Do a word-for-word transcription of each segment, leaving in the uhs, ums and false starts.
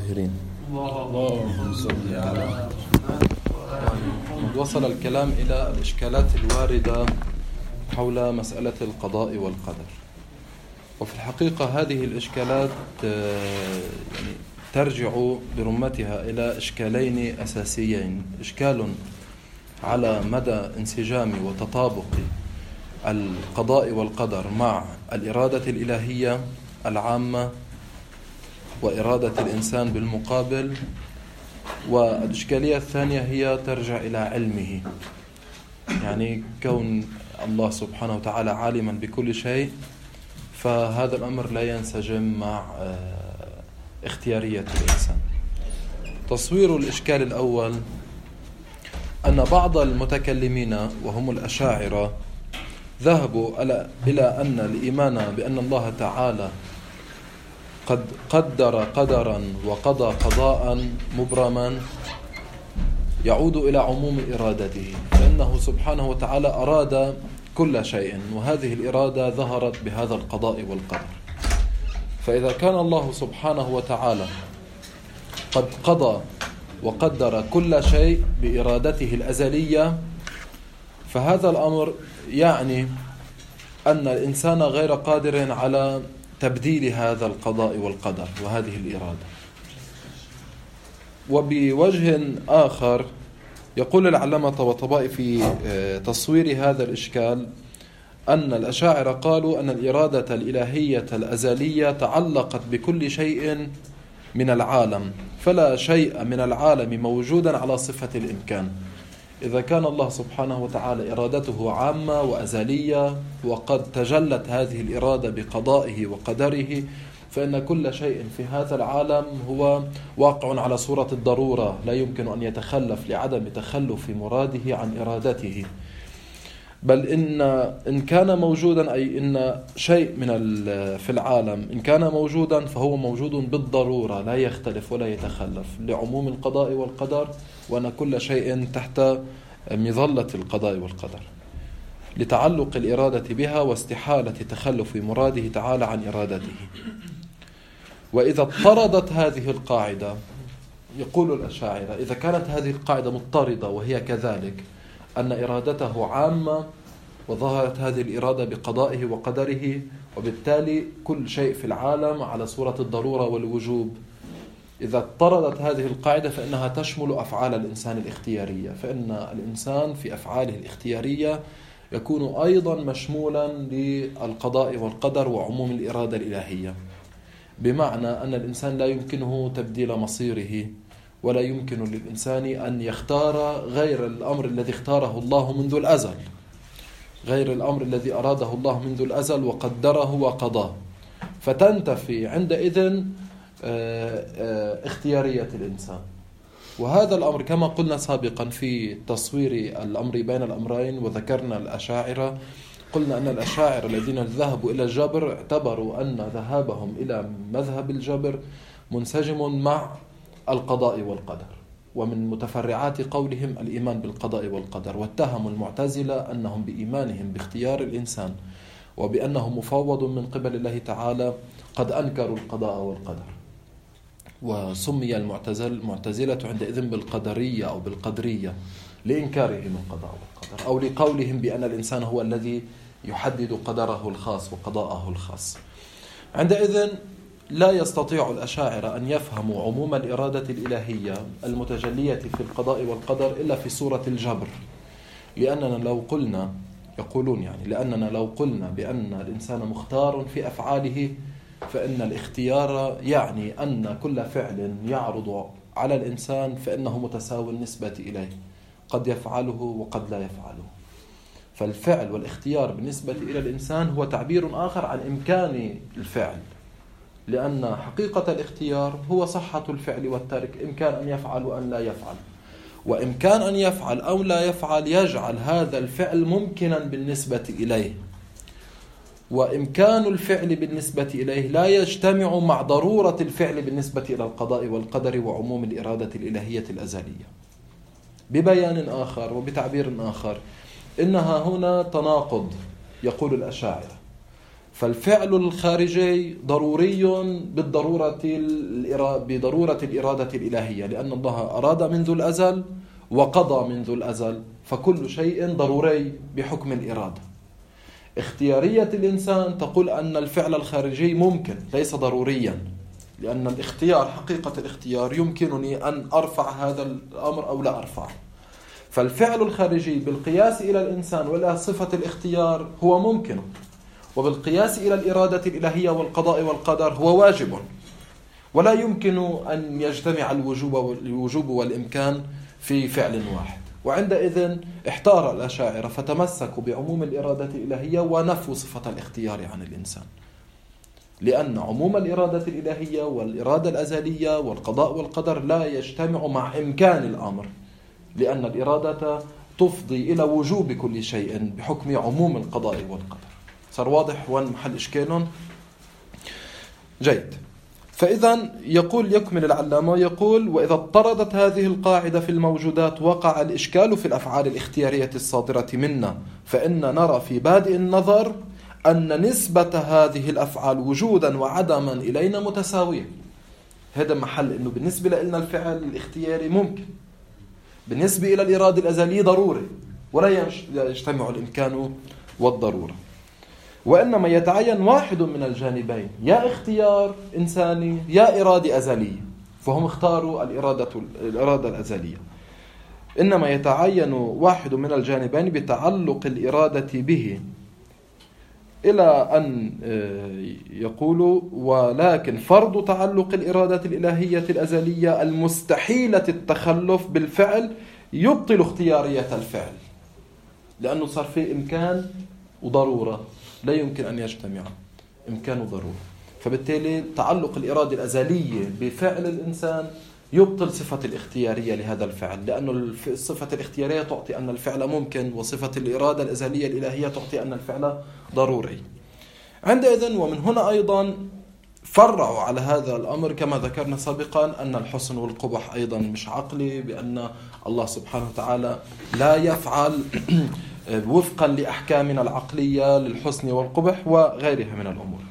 الطاهرين. اللهم صل على. وصل الكلام إلى الإشكالات الواردة حول مسألة القضاء والقدر، وفي الحقيقة هذه الإشكالات يعني ترجع برمتها إلى إشكالين أساسيين: إشكال على مدى انسجام وتطابق القضاء والقدر مع الإرادة الإلهية العامة وإرادة الإنسان بالمقابل، والإشكالية الثانية هي ترجع إلى علمه، يعني كون الله سبحانه وتعالى عالما بكل شيء، فهذا الأمر لا ينسجم مع اختيارية الإنسان. تصوير الإشكال الأول أن بعض المتكلمين وهم الأشاعرة ذهبوا إلى أن الإيمان بأن الله تعالى قد قدر قدرا وقضى قضاء مبرما يعود إلى عموم إرادته، فإنه سبحانه وتعالى أراد كل شيء، وهذه الإرادة ظهرت بهذا القضاء والقدر. فإذا كان الله سبحانه وتعالى قد قضى وقدر كل شيء بإرادته الأزلية، فهذا الأمر يعني أن الإنسان غير قادر على تبديل هذا القضاء والقدر وهذه الإرادة. وبوجه آخر يقول العلامة طباطبائي في تصوير هذا الإشكال أن الأشاعرة قالوا أن الإرادة الإلهية الأزلية تعلقت بكل شيء من العالم، فلا شيء من العالم موجودا على صفة الإمكان. إذا كان الله سبحانه وتعالى إرادته عامة وأزلية وقد تجلت هذه الإرادة بقضائه وقدره، فإن كل شيء في هذا العالم هو واقع على صورة الضرورة، لا يمكن أن يتخلف لعدم تخلف مراده عن إرادته. بل إن إن كان موجودا، أي إن شيء من في العالم إن كان موجودا فهو موجود بالضرورة، لا يختلف ولا يتخلف لعموم القضاء والقدر، وأن كل شيء تحت مظلة القضاء والقدر لتعلق الإرادة بها واستحالة تخلف مراده تعالى عن إرادته. وإذا اضطردت هذه القاعدة، يقول الأشاعرة، إذا كانت هذه القاعدة مضطردة وهي كذلك أن إرادته عامة وظهرت هذه الإرادة بقضائه وقدره، وبالتالي كل شيء في العالم على صورة الضرورة والوجوب، إذا اضطردت هذه القاعدة فإنها تشمل أفعال الإنسان الاختيارية، فإن الإنسان في أفعاله الاختيارية يكون أيضا مشمولا للقضاء والقدر وعموم الإرادة الإلهية، بمعنى أن الإنسان لا يمكنه تبديل مصيره، ولا يمكن للإنسان أن يختار غير الأمر الذي اختاره الله منذ الأزل، غير الأمر الذي أراده الله منذ الأزل وقدره وقضاه، فتنتفي عندئذ اختيارية الإنسان. وهذا الأمر كما قلنا سابقا في تصوير الأمر بين الأمرين، وذكرنا الأشاعرة، قلنا أن الأشاعرة الذين ذهبوا إلى الجبر اعتبروا أن ذهابهم إلى مذهب الجبر منسجم مع القضاء والقدر، ومن متفرعات قولهم الإيمان بالقضاء والقدر، واتهموا المعتزلة أنهم بإيمانهم باختيار الإنسان وبأنه مفوض من قبل الله تعالى قد أنكروا القضاء والقدر، وسمي المعتزلة عندئذ بالقدرية أو بالقدرية لإنكارهم القضاء والقدر، أو لقولهم بأن الإنسان هو الذي يحدد قدره الخاص وقضاءه الخاص. عندئذ لا يستطيع الأشاعرة أن يفهموا عموم الإرادة الإلهية المتجلية في القضاء والقدر إلا في صورة الجبر، لأننا لو قلنا يقولون يعني لأننا لو قلنا بأن الإنسان مختار في أفعاله، فإن الاختيار يعني أن كل فعل يعرض على الإنسان فإنه متساوي النسبة إليه، قد يفعله وقد لا يفعله. فالفعل والاختيار بالنسبة إلى الإنسان هو تعبير آخر عن إمكان الفعل، لأن حقيقة الاختيار هو صحة الفعل والترك، إمكان أن يفعل وأن لا يفعل، وإمكان أن يفعل أو لا يفعل يجعل هذا الفعل ممكنا بالنسبة إليه، وإمكان الفعل بالنسبة إليه لا يجتمع مع ضرورة الفعل بالنسبة إلى القضاء والقدر وعموم الإرادة الإلهية الأزلية. ببيان آخر وبتعبير آخر، إنها هنا تناقض، يقول الأشاعرة، فالفعل الخارجي ضروري بالضرورة بضرورة الإرادة الإلهية، لأن الله أراد منذ الأزل وقضى منذ الأزل، فكل شيء ضروري بحكم الإرادة. اختيارية الإنسان تقول أن الفعل الخارجي ممكن ليس ضروريا، لأن الاختيار حقيقة الاختيار يمكنني أن أرفع هذا الأمر أو لا أرفعه. فالفعل الخارجي بالقياس إلى الإنسان وإلى صفة الاختيار هو ممكن، وبالقياس إلى الإرادة الإلهية والقضاء والقدر هو واجب، ولا يمكن أن يجتمع الوجوب والإمكان في فعل واحد. وعندئذ احتار الأشاعرة فتمسكوا بعموم الإرادة الإلهية ونفوا صفة الاختيار عن الإنسان، لأن عموم الإرادة الإلهية والإرادة الأزلية والقضاء والقدر لا يجتمع مع إمكان الأمر، لأن الإرادة تفضي إلى وجوب كل شيء بحكم عموم القضاء والقدر. صار واضح وين محل إشكالهم؟ جيد. فإذا يقول يكمل العلامة يقول: وإذا اضطردت هذه القاعدة في الموجودات وقع الإشكال في الأفعال الاختيارية الصادرة منا، فإن نرى في بادئ النظر أن نسبة هذه الأفعال وجودا وعدما إلينا متساوية. هذا محل إنه بالنسبة لنا الفعل الاختياري ممكن، بالنسبة إلى الإرادة الأزلية ضروري، ولا يجتمع الإمكان والضرورة، وإنما يتعين واحد من الجانبين، يا اختيار إنساني يا إرادة أزلية، فهم اختاروا الإرادة, الإرادة الأزلية. إنما يتعين واحد من الجانبين بتعلق الإرادة به، إلى أن يقولوا: ولكن فرض تعلق الإرادة الإلهية الأزلية المستحيلة التخلف بالفعل يبطل اختيارية الفعل، لأنه صار فيه إمكان وضرورة لا يمكن أن يجتمع، إمكان وضرورة. فبالتالي تعلق الإرادة الأزلية بفعل الإنسان يبطل صفة الاختيارية لهذا الفعل، لأن الصفة الاختيارية تعطي أن الفعل ممكن، وصفة الإرادة الأزلية الإلهية تعطي أن الفعل ضروري. عندئذ ومن هنا أيضا فرعوا على هذا الأمر كما ذكرنا سابقا أن الحسن والقبح أيضا مش عقلي، بأن الله سبحانه وتعالى لا يفعل وفقا لأحكامنا العقلية للحسن والقبح وغيرها من الأمور.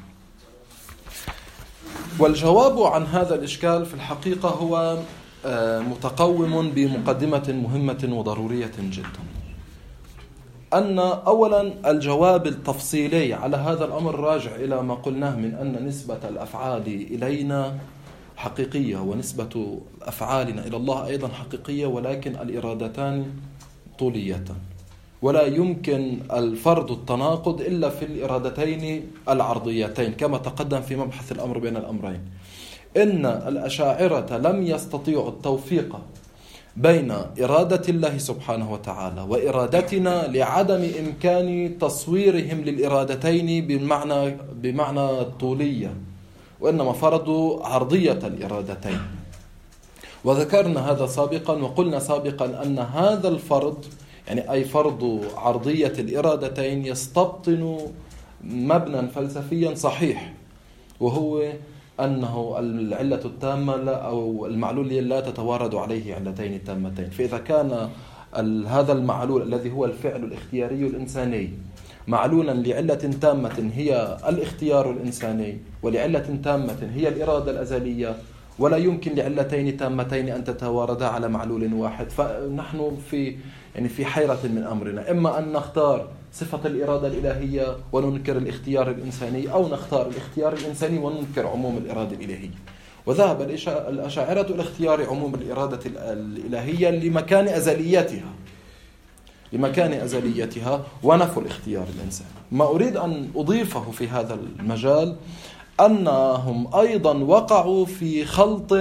والجواب عن هذا الإشكال في الحقيقة هو متقوم بمقدمة مهمة وضرورية جدا، أن أولا الجواب التفصيلي على هذا الأمر راجع إلى ما قلناه من أن نسبة الأفعال إلينا حقيقية ونسبة أفعالنا إلى الله أيضا حقيقية، ولكن الإرادتان طوليتان، ولا يمكن الفرض التناقض إلا في الإرادتين العرضيتين كما تقدم في مبحث الأمر بين الأمرين. إن الأشاعرة لم يستطيعوا التوفيق بين إرادة الله سبحانه وتعالى وإرادتنا لعدم إمكان تصويرهم للإرادتين بمعنى بمعنى طولية، وإنما فرضوا عرضية الإرادتين. وذكرنا هذا سابقا، وقلنا سابقا أن هذا الفرض يعني أي فرض عرضية الإرادتين يستبطن مبنى فلسفيا صحيح، وهو أنه العلة التامة أو المعلول لا تتوارد عليه علتين تامتين. فإذا كان هذا المعلول الذي هو الفعل الاختياري الإنساني معلولا لعلة تامة هي الاختيار الإنساني، ولعلة تامة هي الإرادة الأزلية، ولا يمكن لعلتين تامتين أن تتواردا على معلول واحد، فنحن في يعني في حيرة من أمرنا، إما أن نختار صفة الإرادة الإلهية وننكر الاختيار الإنساني، أو نختار الاختيار الإنساني وننكر عموم الإرادة الإلهية. وذهب الأشاعرة إلى اختيار عموم الإرادة الإلهية لمكان أزليتها لمكان أزليتها ونفوا الاختيار الإنساني. ما أريد أن أضيفه في هذا المجال أنهم أيضا وقعوا في خلط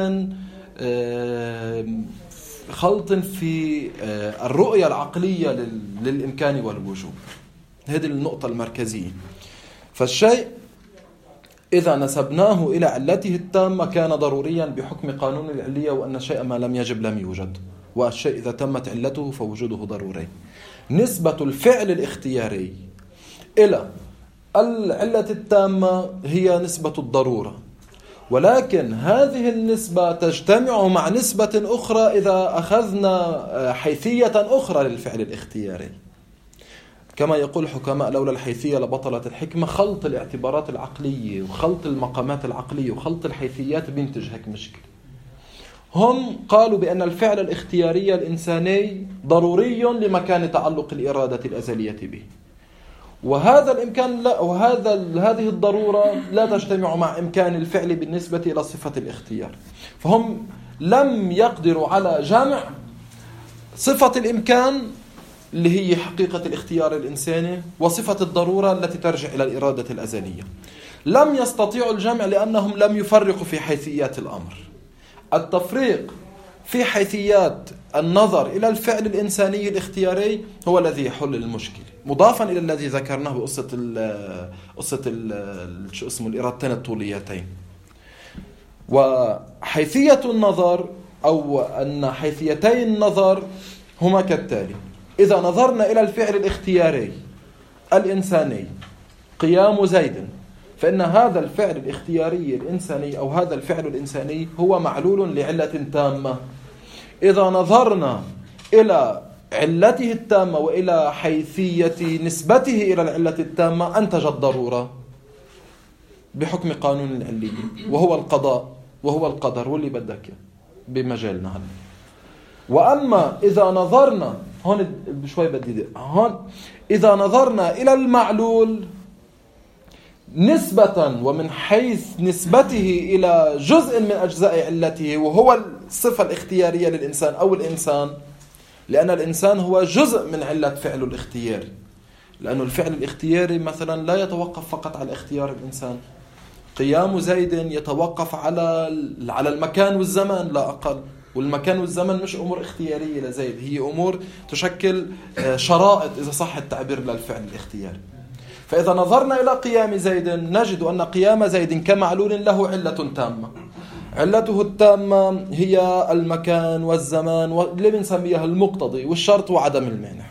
خلط في الرؤية العقلية للإمكان والوجوب. هذه النقطة المركزية. فالشيء إذا نسبناه إلى علته التامة كان ضروريا بحكم قانون العلية، وأن الشيء ما لم يجب لم يوجد، والشيء إذا تمت علته فوجوده ضروري. نسبة الفعل الاختياري إلى العلة التامة هي نسبة الضرورة، ولكن هذه النسبة تجتمع مع نسبة أخرى إذا أخذنا حيثية أخرى للفعل الاختياري. كما يقول الحكماء لولا الحيثية لبطلت الحكمة. خلط الاعتبارات العقلية وخلط المقامات العقلية وخلط الحيثيات بينتج هيك مشكلة. هم قالوا بأن الفعل الاختياري الإنساني ضروري لمكان تعلق الإرادة الأزلية به، وهذا الإمكان لا وهذا هذه الضرورة لا تجتمع مع إمكان الفعل بالنسبة إلى صفة الاختيار. فهم لم يقدروا على جمع صفة الإمكان اللي هي حقيقة الاختيار الإنساني وصفة الضرورة التي ترجع إلى الإرادة الأزلية. لم يستطيعوا الجمع لأنهم لم يفرقوا في حيثيات الأمر. التفريق في حيثيات النظر إلى الفعل الإنساني الاختياري هو الذي يحل المشكلة، مضافا إلى الذي ذكرناه بقصة ال قصة ال شو اسمه الإرادتين الطوليتين. وحيثية النظر أو أن حيثيتي النظر هما كالتالي: إذا نظرنا إلى الفعل الاختياري الإنساني قيام زيد، فإن هذا الفعل الاختياري الإنساني أو هذا الفعل الإنساني هو معلول لعلة تامة. إذا نظرنا إلى علته التامة وإلى حيثية نسبته إلى العلة التامة أنتج الضرورة بحكم قانون العلية، وهو القضاء وهو القدر واللي بدك بمجالنا هذا. وأما إذا نظرنا هون بشوي بدي هون إذا نظرنا إلى المعلول نسبة ومن حيث نسبته إلى جزء من أجزاء علته وهو الصفة الاختيارية للإنسان أو الإنسان، لأن الإنسان هو جزء من علة فعل الاختيار، لأن الفعل الاختياري مثلا لا يتوقف فقط على اختيار الإنسان. قيام زيد يتوقف على على المكان والزمان لا أقل، والمكان والزمن مش أمور اختيارية لزيد، هي أمور تشكل شرائط إذا صح التعبير للفعل الاختياري. فإذا نظرنا إلى قيام زيد نجد أن قيام زيد كمعلول له علة تامة. علته التامة هي المكان والزمان واللي بنسميها المقتضي والشرط وعدم المانع.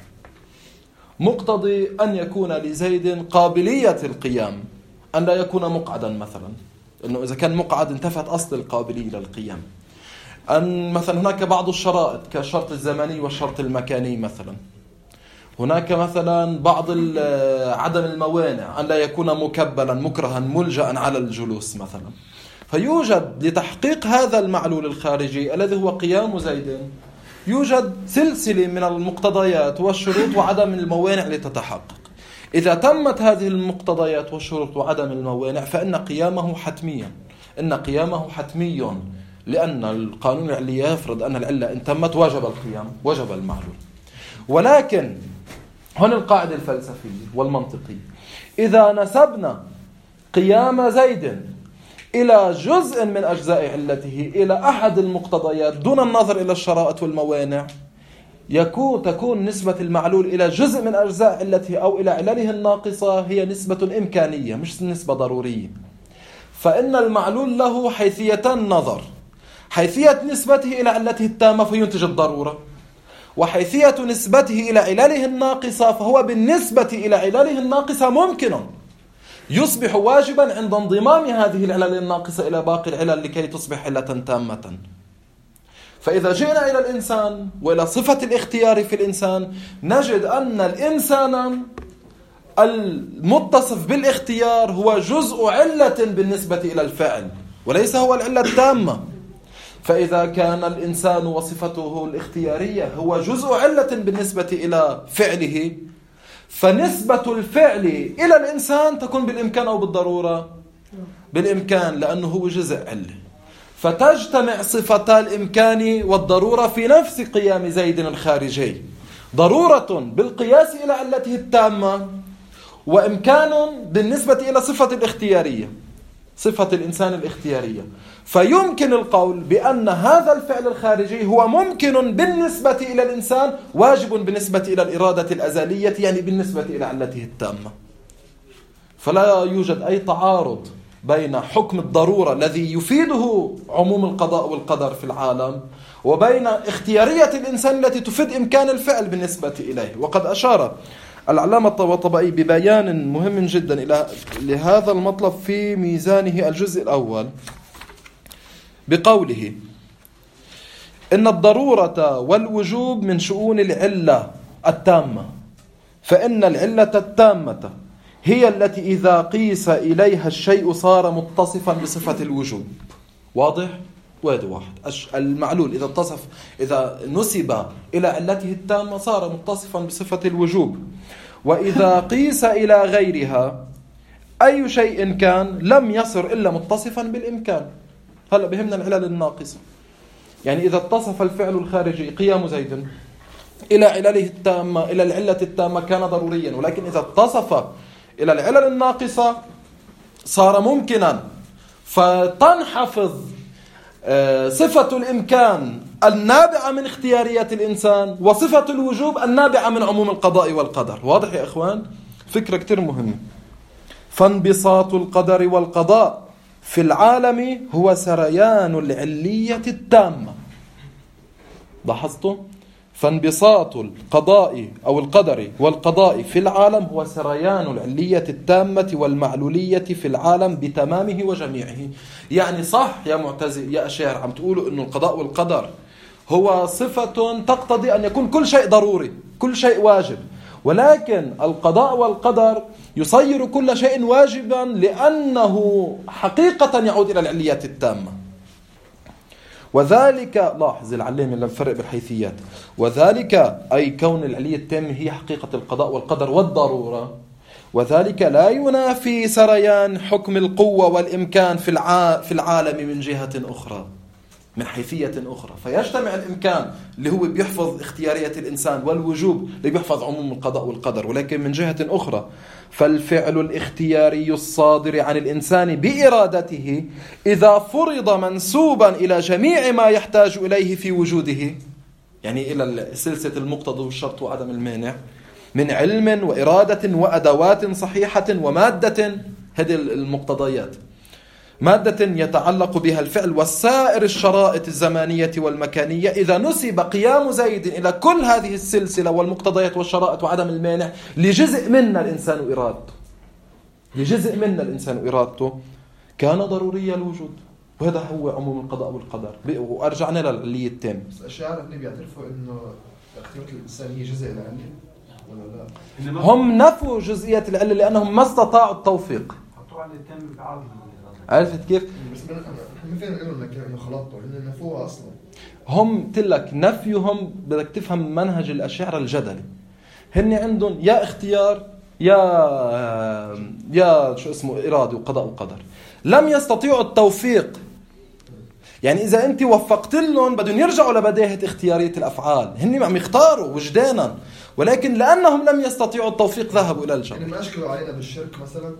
مقتضي أن يكون لزيد قابلية القيام، أن لا يكون مقعدا مثلا، أنه إذا كان مقعد انتفت أصل القابلية للقيام. أن مثلا هناك بعض الشرائط كالشرط الزمني والشرط المكاني مثلا. هناك مثلا بعض عدم الموانع، أن لا يكون مكبلا مكرها ملجأ على الجلوس مثلا. فيوجد لتحقيق هذا المعلول الخارجي الذي هو قيام زيد يوجد سلسلة من المقتضيات والشروط وعدم الموانع لتتحقق. إذا تمت هذه المقتضيات والشروط وعدم الموانع فإن قيامه حتميا إن قيامه حتمي، لأن القانون العلي يفرض أن العلة إن تمت وجب القيام وجب المعلول. ولكن هنا القاعدة الفلسفية والمنطقية: إذا نسبنا قيام زيد إلى جزء من أجزاء علته إلى أحد المقتضيات دون النظر إلى الشرائط والموانع يكون تكون نسبة المعلول إلى جزء من أجزاء علته أو إلى علله الناقصة هي نسبة إمكانية مش نسبة ضرورية. فإن المعلول له حيثية النظر، حيثية نسبته إلى علته التامة فينتج الضرورة، وحيثية نسبته إلى علله الناقصة فهو بالنسبة إلى علله الناقصة ممكن يصبح واجبا عند انضمام هذه العلل الناقصة إلى باقي العلل لكي تصبح علة تامة. فإذا جئنا إلى الإنسان وإلى صفة الاختيار في الإنسان نجد أن الإنسان المتصف بالاختيار هو جزء علة بالنسبة إلى الفعل وليس هو العلة التامة. فإذا كان الإنسان وصفته الاختيارية هو جزء علة بالنسبة إلى فعله فنسبة الفعل إلى الإنسان تكون بالإمكان أو بالضرورة؟ بالإمكان، لأنه هو جزء علة. فتجتمع صفتا الإمكان والضرورة في نفس قيام زيد الخارجي، ضرورة بالقياس إلى علته التامة وإمكان بالنسبة إلى صفة الاختيارية، صفة الإنسان الاختيارية. فيمكن القول بأن هذا الفعل الخارجي هو ممكن بالنسبة إلى الإنسان واجب بالنسبة إلى الإرادة الأزلية، يعني بالنسبة إلى علته التامة. فلا يوجد أي تعارض بين حكم الضرورة الذي يفيده عموم القضاء والقدر في العالم وبين اختيارية الإنسان التي تفيد إمكان الفعل بالنسبة إليه. وقد أشار العلامة الطباطبائي ببيان مهم جدا إلى لهذا المطلب في ميزانه الجزء الأول بقوله: إن الضرورة والوجوب من شؤون العلة التامة، فإن العلة التامة هي التي إذا قيس إليها الشيء صار متصفا بصفة الوجوب. واضح؟ واحد واحد. المعلول إذا اتصف إذا نسب إلى علته التامة صار متصفا بصفة الوجوب. وإذا قيس إلى غيرها أي شيء كان لم يصر إلا متصفا بالإمكان. هلأ بهمنا العلل الناقصة. يعني إذا اتصف الفعل الخارجي قيام زيد إلى علله التامة إلى العلة التامة كان ضروريا، ولكن إذا اتصف إلى العلل الناقصة صار ممكنا، فتنحفظ صفة الإمكان النابعة من اختيارية الإنسان وصفة الوجوب النابعة من عموم القضاء والقدر. واضح يا إخوان؟ فكرة كتير مهمة. فانبساط القدر والقضاء في العالم هو سريان العلية التامة. لاحظتوا؟ فانبساط القضاء أو القدر والقضاء في العالم هو سريان العلية التامة والمعلولية في العالم بتمامه وجميعه. يعني صح يا معتزل يا أشاعر عم تقولوا إنه القضاء والقدر هو صفة تقتضي أن يكون كل شيء ضروري، كل شيء واجب، ولكن القضاء والقدر يصير كل شيء واجبا لأنه حقيقة يعود إلى العليات التامة. وذلك لاحظ العلامة اللي نفرق بالحيثيات، وذلك أي كون العلية التامة هي حقيقة القضاء والقدر والضرورة، وذلك لا ينافي سريان حكم القوة والإمكان في في العالم من جهة أخرى، من حيثية أخرى. فيجتمع الإمكان اللي هو بيحفظ اختيارية الإنسان والوجوب اللي بيحفظ عموم القضاء والقدر، ولكن من جهة أخرى فالفعل الاختياري الصادر عن الإنسان بإرادته إذا فرض منسوبا إلى جميع ما يحتاج إليه في وجوده، يعني إلى سلسلة المقتضى والشرط وعدم المانع من علم وإرادة وأدوات صحيحة ومادة، هذه المقتضيات، مادة يتعلق بها الفعل وسائر الشرائط الزمانية والمكانية. إذا نسب قيام زيد إلى كل هذه السلسلة والمقتضيات والشرائط وعدم المانع لجزء منا الإنسان إرادته لجزء منا الإنسان إرادته كان ضروري الوجود، وهذا هو عموم القضاء والقدر. وأرجعنا للعلية التامة. الأشاعرة بيعترفوا إنه اختيارات الإنسان هي جزء العلة ولا لا؟ هم نفوا جزئية العلة لأنهم ما استطاعوا التوفيق. حطوا على التامة بعض. عرفت كيف؟ بس ما فينا نقول انه خلطوا، هن نفوها اصلا. هم تلك نفيهم بدك تفهم منهج الأشاعرة الجدلي. هن عندهم يا اختيار يا يا شو اسمه إرادة وقضاء وقدر، لم يستطيعوا التوفيق. يعني إذا أنت وفقت لهم بدهم يرجعوا لبداهة اختيارية الأفعال، هن عم يختاروا وجدانا، ولكن لأنهم لم يستطيعوا التوفيق ذهبوا إلى الجبر. يعني ما أشكلوا علينا بالشرك مثلا؟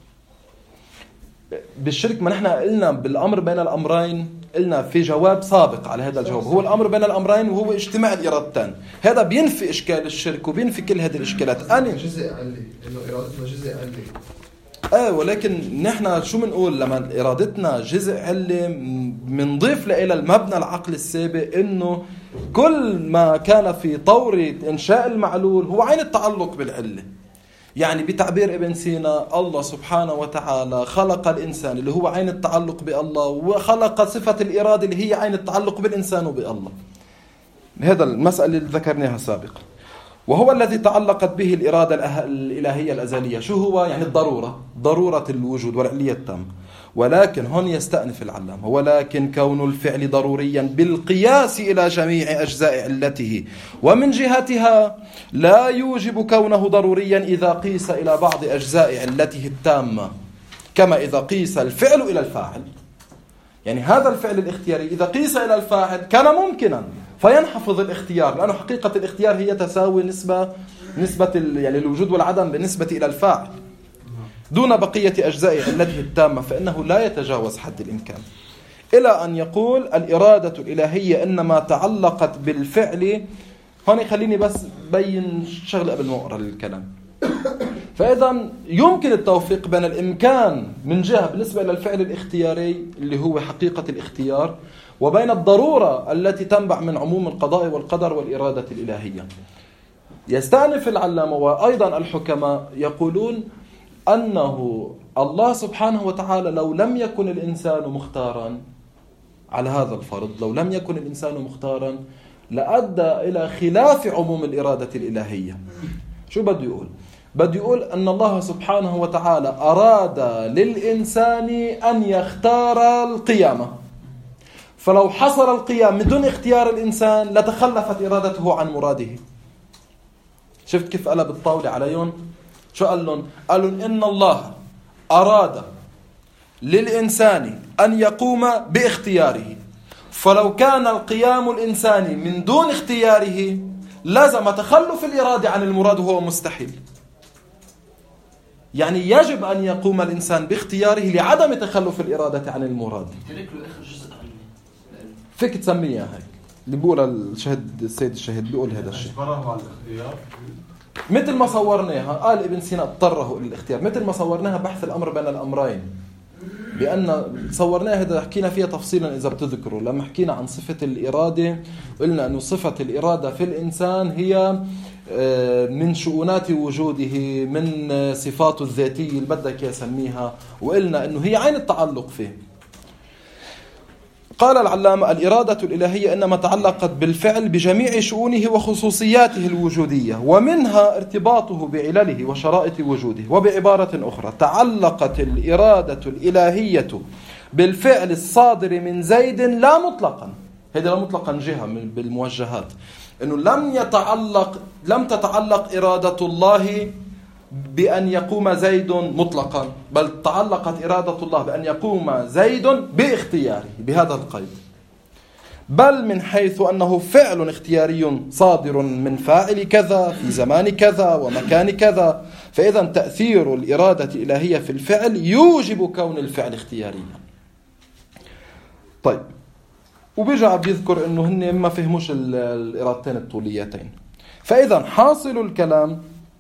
بالشرك ما نحن قلنا بالأمر بين الأمرين، قلنا في جواب سابق على هذا الجواب، هو الأمر بين الأمرين وهو اجتماع الإرادتين. هذا بينفي إشكال الشرك وبينفي كل هذه الإشكالات. أنا جزء علي إنه إرادتنا جزء علي. آه ولكن نحن شو بنقول لما إرادتنا جزء علي؟ منضيف لإلى المبنى العقل السابق إنه كل ما كان في طور إنشاء المعلول هو عين التعلق بالعلة. يعني بتعبير ابن سينا الله سبحانه وتعالى خلق الإنسان اللي هو عين التعلق بالله، وخلق صفة الإرادة اللي هي عين التعلق بالإنسان وبالله. هذا المسألة اللي ذكرناها سابقا، وهو الذي تعلقت به الإرادة الإلهية الأزلية. شو هو؟ يعني الضرورة، ضرورة الوجود والعلية التامة. ولكن هون يستأنف العلامة، ولكن كون الفعل ضروريا بالقياس إلى جميع أجزاء علته ومن جهتها لا يوجب كونه ضروريا إذا قيس إلى بعض أجزاء علته التامة، كما إذا قيس الفعل إلى الفاعل. يعني هذا الفعل الاختياري إذا قيس إلى الفاعل كان ممكنا فينحفظ الاختيار، لأنه حقيقة الاختيار هي تساوي نسبة نسبة يعني الوجود والعدم بالنسبة إلى الفاعل دون بقية أجزاء علته التامة، فإنه لا يتجاوز حد الإمكان. إلى أن يقول الإرادة الإلهية إنما تعلقت بالفعل. هون خليني بس بين شغلة قبل ما أقرأ الكلام. فإذا يمكن التوفيق بين الإمكان من جهة بالنسبة إلى الفعل الاختياري اللي هو حقيقة الاختيار، وبين الضرورة التي تنبع من عموم القضاء والقدر والإرادة الإلهية. يستأنف العلامة وأيضا الحكماء يقولون أنه الله سبحانه وتعالى لو لم يكن الإنسان مختارا على هذا الفرض، لو لم يكن الإنسان مختارا لأدى إلى خلاف عموم الإرادة الإلهية. شو بده يقول؟ بده يقول أن الله سبحانه وتعالى أراد للإنسان أن يختار القيامة، فلو حصل القيام من دون اختيار الإنسان لتخلفت إرادته عن مراده. شفت كيف قلب الطاولة عليهم؟ شو قال لهم؟ قال لهم إن الله أراد للإنسان أن يقوم باختياره، فلو كان القيام الإنساني من دون اختياره لازم تخلف الإرادة عن المراد وهو مستحيل. يعني يجب أن يقوم الإنسان باختياره لعدم تخلف الإرادة عن المراد. فيك تسميها هيك اللي بيقول الشهد السيد الشهيد بيقول هذا الشيء مثل ما صورناها. قال ابن سينا اضطره إلى الاختيار، مثل ما صورناها بحث الأمر بين الأمرين، لأن صورناها هذا حكينا فيها تفصيلا إذا بتذكروا لما حكينا عن صفة الإرادة، قلنا أن صفة الإرادة في الإنسان هي من شؤونات وجوده، من صفاته الذاتية اللي بدك يسميها، وقلنا أنه هي عين التعلق فيه. قال العلامة الإرادة الإلهية إنما تعلقت بالفعل بجميع شؤونه وخصوصياته الوجودية، ومنها ارتباطه بعلله وشرائط وجوده. وبعبارة أخرى تعلقت الإرادة الإلهية بالفعل الصادر من زيد لا مطلقا. هذا لا مطلقا جهة من بالموجهات، إنه لم يتعلق لم تتعلق إرادة الله بأن يقوم زيد مطلقا، بل تعلقت إرادة الله بأن يقوم زيد باختياره بهذا القيد، بل من حيث أنه فعل اختياري صادر من فاعل كذا في زمان كذا ومكان كذا. فإذا تأثير الإرادة الإلهية في الفعل يوجب كون الفعل اختياريا. طيب، وبيجع بيذكر أنه هن ما فهموش الإرادتين الطوليتين. فإذا حاصل الكلام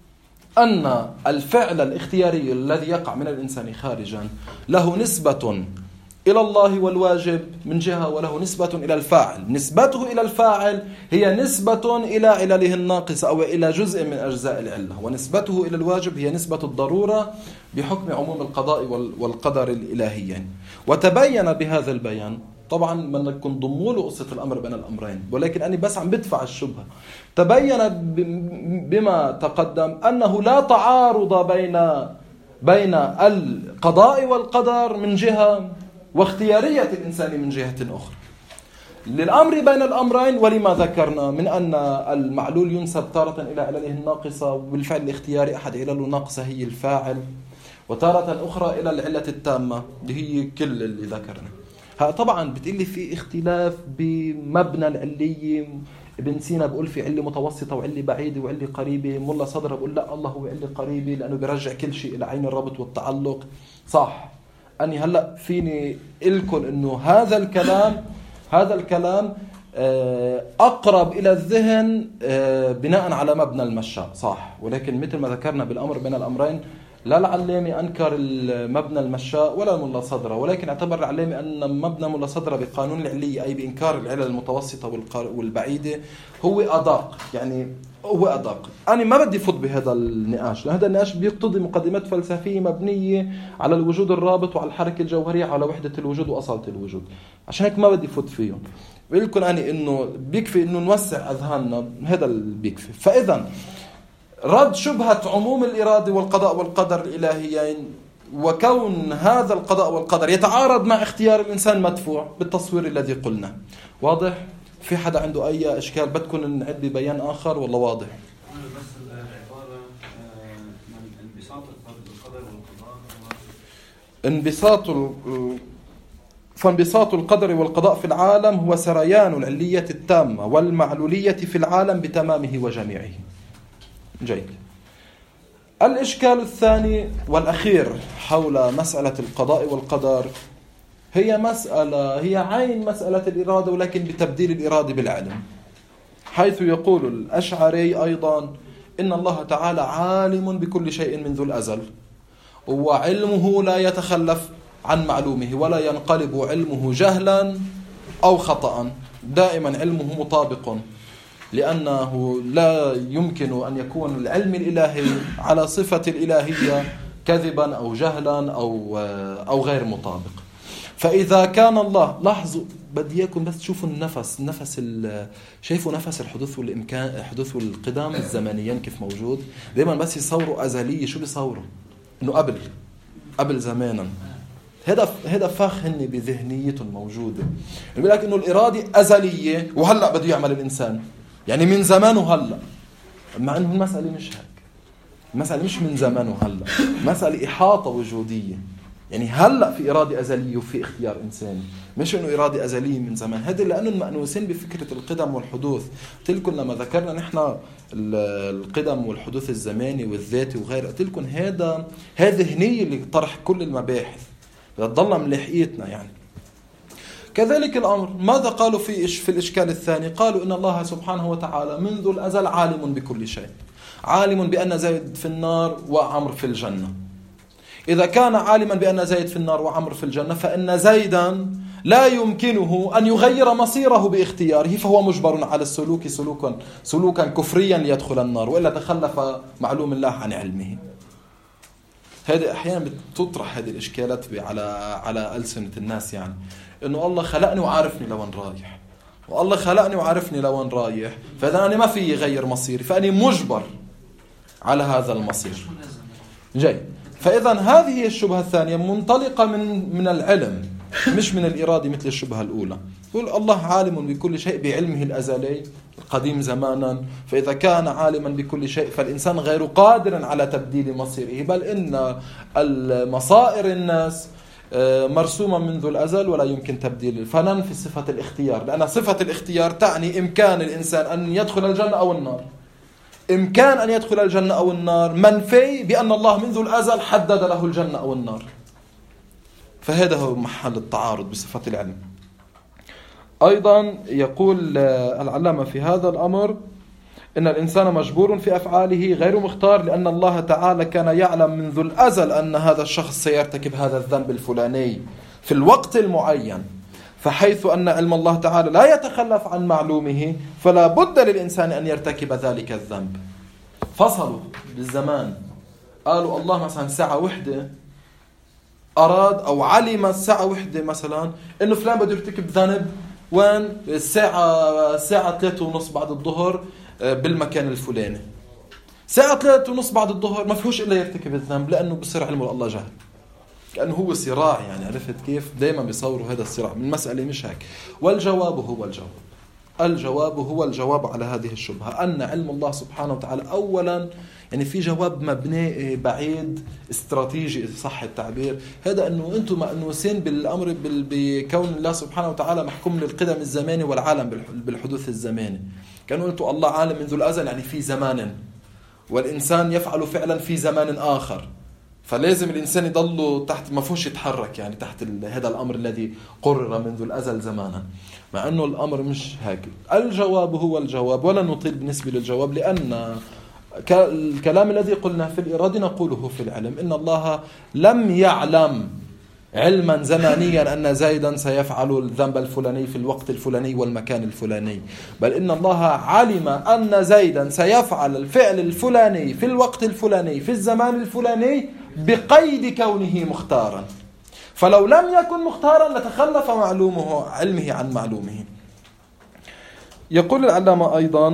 أن الفعل الاختياري الذي يقع من الإنسان خارجا له نسبة إلى الله والواجب من جهة، وله نسبة إلى الفاعل. نسبته إلى الفاعل هي نسبة إلى علله الناقصة أو إلى جزء من أجزاء العلة، ونسبته إلى الواجب هي نسبة الضرورة بحكم عموم القضاء والقدر الإلهيين. وتبين بهذا البيان، طبعا بدنا نكون ضموا له قصة الأمر بين الأمرين، ولكن أنا بس عم بدفع الشبهة. تبين بما تقدم أنه لا تعارض بين بين القضاء والقدر من جهة واختيارية الإنسان من جهة أخرى. للأمر بين الأمرين، ولما ذكرنا من أن المعلول ينسب تارة إلى علله الناقصة، وبالفعل الاختياري أحد علله الناقصة هي الفاعل، وتارة أخرى إلى العلة التامة اللي هي كل اللي ذكرنا. ها طبعا بتقلي في اختلاف بمبنى العلية. ابن سينا بقول في علة متوسطة وعلة بعيدة وعلة قريبة. ملا صدر بقول لا، الله هو علة قريبة لأنه بيرجع كل شيء إلى عين الربط والتعلق. صح، أني هلأ فيني إلكن أنه هذا الكلام هذا الكلام أقرب إلى الذهن بناء على مبنى المشاء، صح. ولكن مثل ما ذكرنا بالأمر بين الأمرين، لا العلامي أنكر مبنى المشاء ولا ملا صدر، ولكن اعتبر العلامي أن مبنى ملا صدر بقانون العلية، أي بإنكار العلل المتوسطة والبعيدة، هو أدق. يعني هو أدق. أنا ما بدي فوت بهذا النقاش، لأن هذا النقاش بيقتضي مقدمات فلسفية مبنية على الوجود الرابط وعلى الحركة الجوهرية على وحدة الوجود وأصالة الوجود، عشان هيك ما بدي فوت فيهم. بقولكم أنا إنه بيكفي إنه نوسع أذهاننا، هذا اللي بيكفي. فإذا رد شبهة عموم الإرادة والقضاء والقدر الإلهيين، وكون هذا القضاء والقدر يتعارض مع اختيار الإنسان مدفوع بالتصوير الذي قلنا. واضح؟ في حدا عنده أي إشكال؟ بدكم نعد ببيان آخر ولا واضح؟ بس العبارة انبساط القدر والقضاء، انبساط فانبساط القدر والقضاء في العالم هو سريان العلية التامة والمعلولية في العالم بتمامه وجميعه. جيد. الإشكال الثاني والأخير حول مسألة القضاء والقدر هي مسألة هي عين مسألة الإرادة، ولكن بتبديل الإرادة بالعلم، حيث يقول الأشعري أيضا إن الله تعالى عالم بكل شيء منذ الأزل، وعلمه لا يتخلف عن معلومه ولا ينقلب علمه جهلا أو خطأ، دائما علمه مطابق، لأنه لا يمكن أن يكون العلم الإلهي على صفة الإلهية كذبا أو جهلا أو أو غير مطابق. فإذا كان الله لاحظوا بدي اياكم بس تشوفوا النفس نفس شايفوا نفس الحدوث والامكان الحدوث والقدام الزمنيين كيف موجود. دائما بس يصوروا ازليه، شو بيصوروا؟ انه قبل قبل زمانا. هذا هذا فخ هن بذهنيتهم موجوده. بيقول لك انه الاراده ازليه وهلا بده يعمل الانسان، يعني من زمان وهلا، مع انه المساله مش هيك. المساله مش من زمان وهلا، مساله احاطه وجوديه. يعني هلا في اراده ازليه وفي اختيار انساني، مش انه اراده ازليه من زمان. هذا لانه المأنوسين بفكره القدم والحدوث. قلت لكم لما ذكرنا نحن القدم والحدوث الزماني والذاتي وغيره، قلت لكم هذا هذه ذهنيه اللي طرح كل المباحث بدها تضلها من لحيتنا. يعني كذلك الامر ماذا قالوا في في الاشكال الثاني؟ قالوا ان الله سبحانه وتعالى منذ الازل عالم بكل شيء، عالم بان زيد في النار وعمر في الجنه. إذا كان عالما بأن زيد في النار وعمر في الجنة، فإن زيدا لا يمكنه أن يغير مصيره باختياره، فهو مجبر على السلوك سلوكا سلوكا كفريا ليدخل النار، وإلا تخلف معلوم الله عن علمه. هذه أحيانا بتطرح هذه الإشكالات على على ألسنة الناس، يعني إنه الله خلقني وعارفني لوين رايح، والله خلقني وعارفني لوين رايح، فإذا أنا ما في غير مصيري، فأني مجبر على هذا المصير. جاي. فإذا هذه الشبهة الثانية منطلقة من من العلم مش من الإرادة مثل الشبهة الأولى. يقول الله عالم بكل شيء بعلمه الأزلي القديم زمانا، فإذا كان عالما بكل شيء فالإنسان غير قادر على تبديل مصيره، بل إن المصائر الناس مرسومة منذ الأزل ولا يمكن تبديله. فننفي صفة الاختيار، لأن صفة الاختيار تعني إمكان الإنسان أن يدخل الجنة أو النار. إمكان أن يدخل الجنة أو النار منفي بأن الله منذ الأزل حدد له الجنة أو النار. فهذا هو محل التعارض بصفة العلم. أيضا يقول العلامة في هذا الأمر إن الإنسان مجبور في أفعاله غير مختار، لأن الله تعالى كان يعلم منذ الأزل أن هذا الشخص سيرتكب هذا الذنب الفلاني في الوقت المعين، فحيث أن علم الله تعالى لا يتخلف عن معلومه، فلا بد للإنسان أن يرتكب ذلك الذنب. فصلوا بالزمان، قالوا الله مثلا ساعة وحدة أراد أو علم الساعة وحدة مثلا إنه فلان بده يرتكب ذنب وين الساعة الساعة ثلاثة ونص بعد الظهر بالمكان الفلاني. ساعة ثلاثة ونص بعد الظهر ما فيهوش إلا يرتكب الذنب، لأنه بصير علمه الله جهل، كأنه هو صراع. يعني عرفت كيف؟ دايما بيصوروا هذا الصراع من المسألة مش هيك. والجواب هو الجواب الجواب هو الجواب على هذه الشبهة، أن علم الله سبحانه وتعالى أولا، يعني في جواب مبني بعيد استراتيجي صح التعبير، هذا أنه أنتم مأنوسين بالأمر بكون الله سبحانه وتعالى محكوم للقدم الزماني والعالم بالحدوث الزماني. كانوا أنتم الله عالم منذ الأزل، يعني في زمان، والإنسان يفعل فعلا في زمان آخر، فلازم الإنسان يضل تحت ما فيهوش يتحرك، يعني تحت هذا الأمر الذي قرر منذ الأزل زمانا، مع أنه الأمر مش هيك. الجواب هو الجواب، ولا نطيل بالنسبة للجواب، لأن الكلام الذي قلناه في الإرادة نقوله في العلم. إن الله لم يعلم علما زمانيا أن زيدا سيفعل الذنب الفلاني في الوقت الفلاني والمكان الفلاني، بل إن الله علم أن زيدا سيفعل الفعل الفلاني في الوقت الفلاني في الزمان الفلاني بقيد كونه مختارا، فلو لم يكن مختارا لتخلف معلومه علمه عن معلومه. يقول العلامة أيضا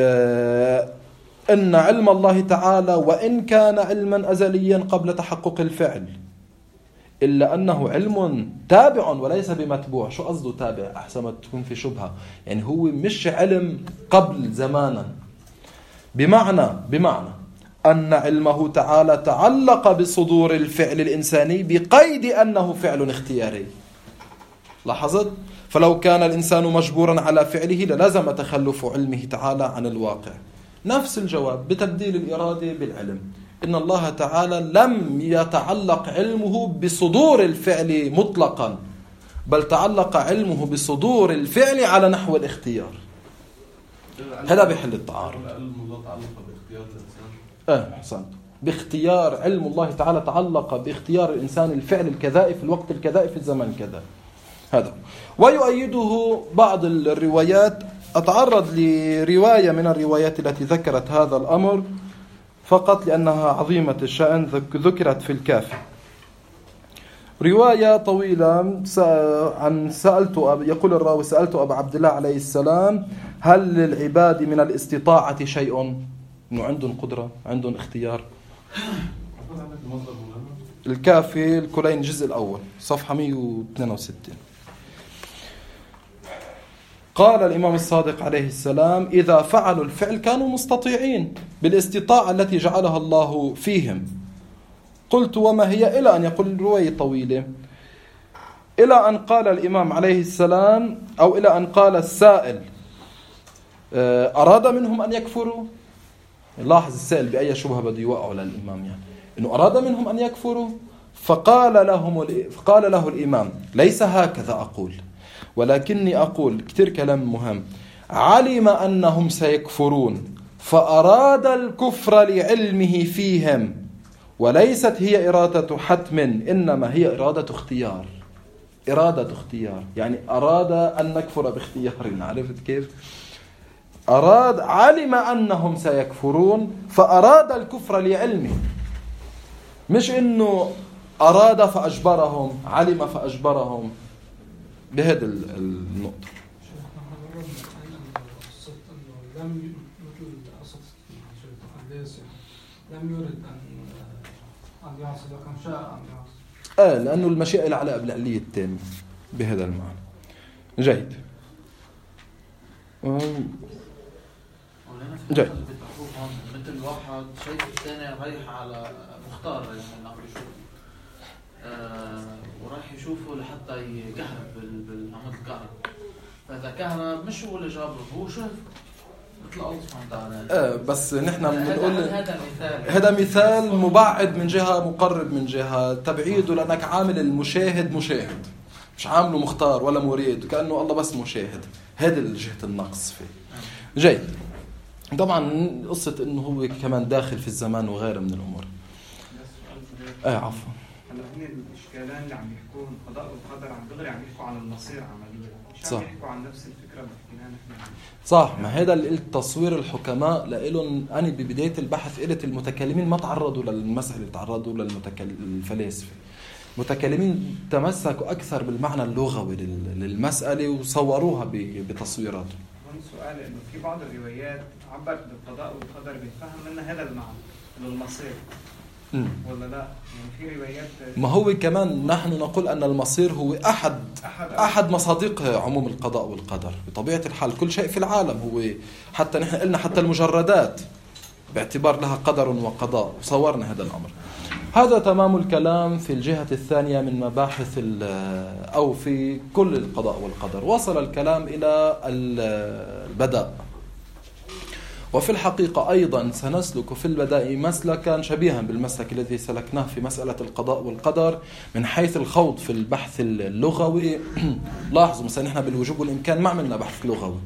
إن علم الله تعالى وإن كان علما أزليا قبل تحقق الفعل، إلا أنه علم تابع وليس بمتبوع. شو قصده تابع؟ أحسن ما تكون في شبهة، يعني هو مش علم قبل زمانا، بمعنى بمعنى أن علمه تعالى تعلق بصدور الفعل الإنساني بقيد أنه فعل اختياري. لاحظت؟ فلو كان الإنسان مجبورا على فعله للازم تخلف علمه تعالى عن الواقع. نفس الجواب بتبديل الإرادة بالعلم. إن الله تعالى لم يتعلق علمه بصدور الفعل مطلقا، بل تعلق علمه بصدور الفعل على نحو الاختيار. هذا بيحل التعارض. علم الله تعلق باختيار الإنسان. اه حسنت. باختيار علم الله تعالى تعلق باختيار الإنسان الفعل الكذائي في الوقت الكذائي في الزمن كذا. هذا ويؤيده بعض الروايات. أتعرض لرواية من الروايات التي ذكرت هذا الأمر فقط لأنها عظيمة الشأن، ذكرت في الكافي. رواية طويلة عن سألت يقول الراوي سألت أبا عبد الله عليه السلام هل للعباد من الاستطاعة شيء؟ إنه عندهم قدرة، عندهم اختيار. الكافي الكلين الجزء الأول صفحة مئة واثنين وستين. قال الإمام الصادق عليه السلام إذا فعلوا الفعل كانوا مستطيعين بالاستطاعة التي جعلها الله فيهم. قلت وما هي؟ إلى أن يقول رواية طويلة إلى أن قال الإمام عليه السلام أو إلى أن قال السائل أراد منهم أن يكفروا. لاحظ السائل بأي شبهة بده يوقعوا للإمام، يعني إنه أراد منهم أن يكفروا. فقال لهم فقال له الإمام ليس هكذا أقول، ولكني أقول كتير كلام مهم، علم أنهم سيكفرون فأراد الكفر لعلمه فيهم، وليست هي إرادة حتم إنما هي إرادة اختيار. إرادة اختيار يعني أراد أن نكفر باختيارنا. عرفت كيف؟ أراد علم أنهم سيكفرون فأراد الكفر لعلمه، مش إنه أراد فأجبرهم، علم فأجبرهم. بهذا النقطة لم يرد أن يعصي لكن شاء أن يعصي. آه لأنه المشيئة لها علاقة بالعلية التامة بهذا المعنى. جيد. جيد. مثل واحد شايف الثاني رايح على مختار يعني عم يشوف آه ورايح يشوفه لحتى يكهرب بالعمود الكهرب، فإذا كهرب مش هو اللي جابه، هو شاف مثل الله سبحانه وتعالى. آه بس نحن بنقول هذا مثال هذا مثال مبعد من جهة مقرب من جهة، تبعيده لأنك عامل المشاهد مشاهد، مش عامله مختار ولا مريد، كأنه الله بس مشاهد. هذا جهة النقص فيه. جيد. طبعا قصة إنه هو كمان داخل في الزمان وغيره من الأمور. آه عفوا. هلا هن الإشكالان اللي عم يحكون قضاء والقدر عم دغري عم يحكوا عن المصير عمليا، مش عم يحكوا عن نفس الفكرة اللي حكيناها نحن. صح. ما هذا اللي قلت تصوير الحكماء لإلهم. أنا ببداية البحث قلت المتكلمين ما تعرضوا للمسألة، تعرضوا للفلاسفة. المتكلمين تمسكوا أكثر بالمعنى اللغوي للمسألة وصوروها بتصويراتهم. سؤال انه في بعض الروايات عبرت بالقضاء والقدر بيفهم منها هذا المعنى للمصير م. ولا لا؟ يعني في روايات ما هو كمان نحن نقول ان المصير هو احد احد, أحد مصادق عموم القضاء والقدر بطبيعه الحال. كل شيء في العالم هو، حتى نحن قلنا حتى المجردات باعتبار لها قدر وقضاء، وصورنا هذا الامر. هذا تمام الكلام في الجهة الثانية من مباحث أو في كل القضاء والقدر. وصل الكلام إلى البداء، وفي الحقيقة أيضا سنسلك في البداء مسلكا شبيها بالمسلك الذي سلكناه في مسألة القضاء والقدر من حيث الخوض في البحث اللغوي. لاحظوا مثلا نحن بالوجوب والإمكان ما عملنا بحث لغوي،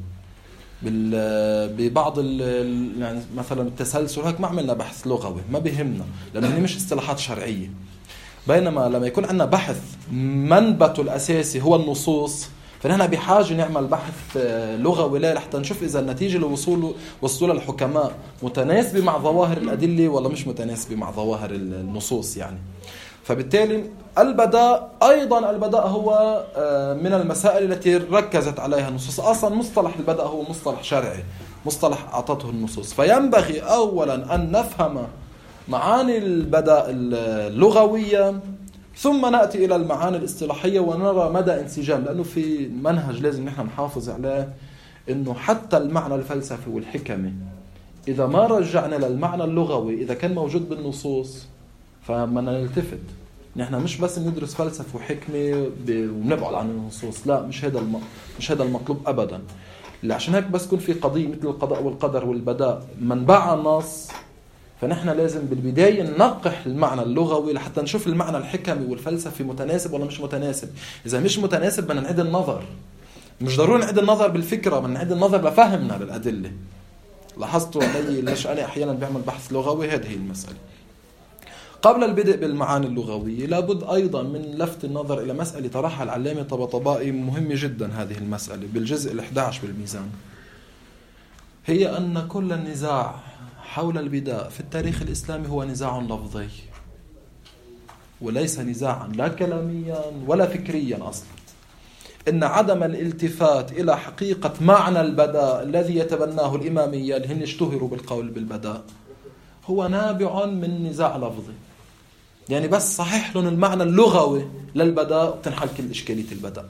ببعض يعني مثلا التسلسل هيك ما عملنا بحث لغوي، ما بيهمنا لأنه هي مش اصطلاحات شرعية. بينما لما يكون عندنا بحث منبته الأساسي هو النصوص، فنحن بحاجة نعمل بحث لغوي لا لحتى نشوف إذا النتيجة اللي وصولوا وصولها الحكماء متناسبة مع ظواهر الأدلة ولا مش متناسبة مع ظواهر النصوص يعني. فبالتالي البداء أيضا البداء هو من المسائل التي ركزت عليها النصوص. أصلا مصطلح البداء هو مصطلح شرعي، مصطلح أعطته النصوص. فينبغي أولا أن نفهم معاني البداء اللغوية ثم نأتي إلى المعاني الاصطلاحية ونرى مدى انسجام. لأنه في منهج لازم نحن نحافظ عليه، إنه حتى المعنى الفلسفي والحكمي إذا ما رجعنا للمعنى اللغوي إذا كان موجود بالنصوص فما نلتفت. نحن مش بس ندرس فلسفة وحكمة ونبعد عن النصوص، لا مش هذا الم... مش هذا المطلوب أبدا. عشان هيك بس كون في قضية مثل القضاء والقدر والبداء منبع النص، فنحن لازم بالبداية ننقح المعنى اللغوي لحتى نشوف المعنى الحكمي والفلسفي متناسب ولا مش متناسب. إذا مش متناسب بدنا نعيد النظر. مش ضروري نعيد النظر بالفكرة، بدنا نعيد النظر لفهمنا للأدلة. لاحظتوا علي ليش أنا أحيانا بعمل بحث لغوي؟ هذه المسألة. قبل البدء بالمعاني اللغوية لابد أيضا من لفت النظر إلى مسألة طرحها العلامة طباطبائي مهمة جدا. هذه المسألة بالجزء الأحد عشر بالميزان، هي أن كل النزاع حول البداء في التاريخ الإسلامي هو نزاع لفظي. وليس نزاعا لا كلاميا ولا فكريا أصلا، إن عدم الالتفات إلى حقيقة معنى البداء الذي يتبناه الإمامية اللي هن اشتهروا بالقول بالبداء هو نابع من نزاع لفظي. يعني بس صحيح لهم المعنى اللغوي للبداء وتنحل كل إشكالية البداء.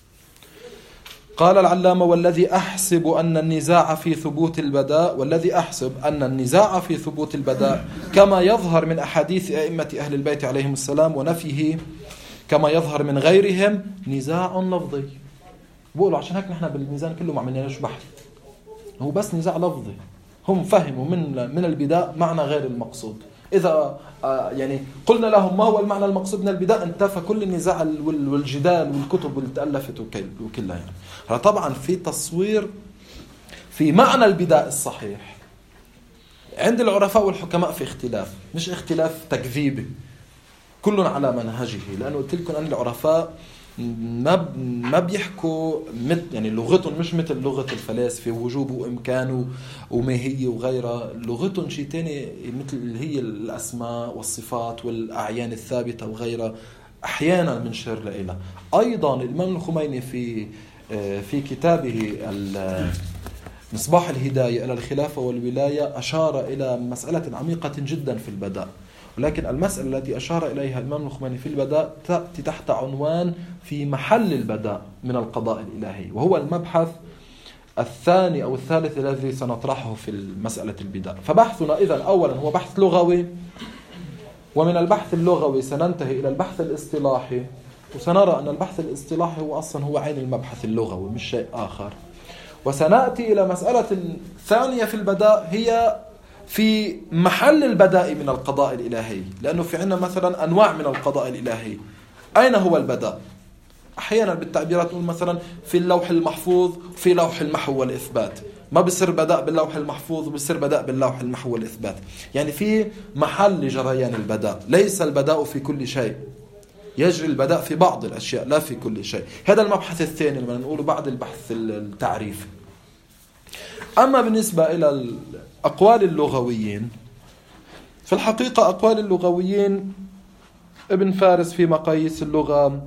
قال العلامة: والذي أحسب أن النزاع في ثبوت البداء والذي أحسب أن النزاع في ثبوت البداء كما يظهر من أحاديث أئمة أهل البيت عليهم السلام ونفيه كما يظهر من غيرهم نزاع لفظي. بقولوا عشان هيك نحن بالميزان كله ما عملناش بحث، هو بس نزاع لفظي. هم فهموا من من البداء معنى غير المقصود. إذا يعني قلنا لهم ما هو المعنى المقصود من البداء انتفى كل النزاع والجدال والكتب اللي تألفت وكلها. يعني طبعا في تصوير في معنى البداء الصحيح عند العرفاء والحكماء في اختلاف، مش اختلاف تكذيبي، كلهم على منهجه. لأنه قلت لكم أن العرفاء ما ما بيحكوا مثل يعني لغتهم مش مثل لغة الفلاسفة وجوب وإمكان وماهية وغيرها. لغتهم شيء تاني مثل اللي هي الأسماء والصفات والأعيان الثابتة وغيرها، أحيانا بنشير لها. أيضا الإمام الخميني في في كتابه مصباح الهداية إلى الخلافة والولاية أشار إلى مسألة عميقة جدا في البداء، ولكن المسألة التي أشار إليها الإمام الخميني في البداء تأتي تحت عنوان في محل البداء من القضاء الإلهي، وهو المبحث الثاني أو الثالث الذي سنطرحه في مسألة البداء. فبحثنا إذن أولا هو بحث لغوي، ومن البحث اللغوي سننتهي إلى البحث الاصطلاحي، وسنرى أن البحث الاصطلاحي هو أصلا هو عين المبحث اللغوي مش شيء آخر. وسنأتي إلى مسألة ثانية في البداء هي في محل البداء من القضاء الإلهي، لأنه في عندنا مثلا أنواع من القضاء الإلهي. أين هو البداء؟ أحيانا بالتعبيرات نقول مثلا في اللوح المحفوظ في لوح المحو والإثبات، ما بصير بداء باللوح المحفوظ وبصير بداء باللوح المحو والإثبات. يعني في محل جريان البداء، ليس البداء في كل شيء، يجري البداء في بعض الأشياء لا في كل شيء. هذا المبحث الثاني اللي نقوله بعد البحث التعريفي. أما بالنسبة إلى أقوال اللغويين، في الحقيقة أقوال اللغويين ابن فارس في مقاييس اللغة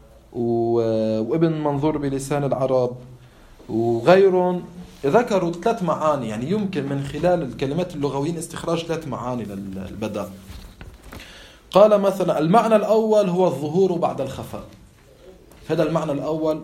وابن منظور بلسان العرب وغيرهم ذكروا ثلاث معاني، يعني يمكن من خلال الكلمات اللغويين استخراج ثلاث معاني للبداء. قال مثلا المعنى الأول هو الظهور بعد الخفاء. هذا المعنى الأول.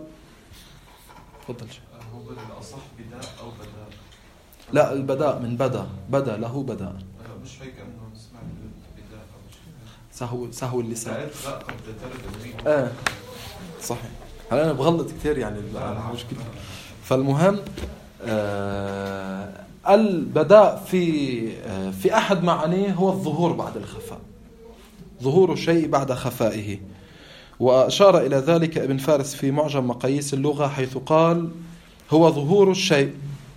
تفضل. هو بالأصح بداء أو بداء؟ لا، البداء من بدا، بدا له بداء. مش هيك انه نسمع بداء او شيء. سهو سهو اللسان. لا قد تترجم. اه صحيح. هلا انا بغلط كثير يعني المشكله. فالمهم آه البداء في آه في احد معانيه هو الظهور بعد الخفاء، ظهور الشيء بعد خفائه. واشار الى ذلك ابن فارس في معجم مقاييس اللغه حيث قال هو ظهور الشيء،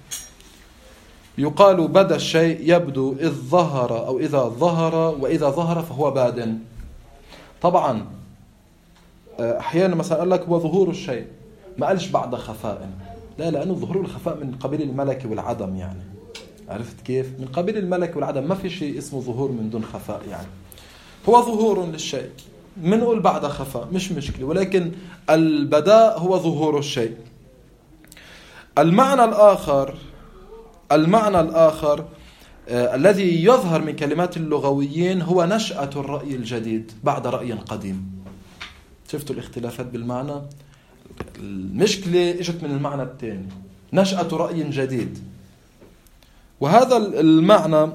يقال بدا الشيء يبدو إذ ظهر أو إذا ظهر، وإذا ظهر فهو باد. طبعا أحيانا مثلا قال لك هو ظهور الشيء، ما قالش بعد خفاء، لا، لأنه ظهور الخفاء من قبيل الملك والعدم. يعني عرفت كيف؟ من قبيل الملك والعدم، ما في شيء اسمه ظهور من دون خفاء. يعني هو ظهور للشيء، منقول بعد خفاء مش مشكلة، ولكن البداء هو ظهور الشيء. المعنى الآخر المعنى الآخر آه الذي يظهر من كلمات اللغويين هو نشأة الرأي الجديد بعد رأي قديم. شفتوا الاختلافات بالمعنى؟ المشكلة اجت من المعنى الثاني، نشأة رأي جديد. وهذا المعنى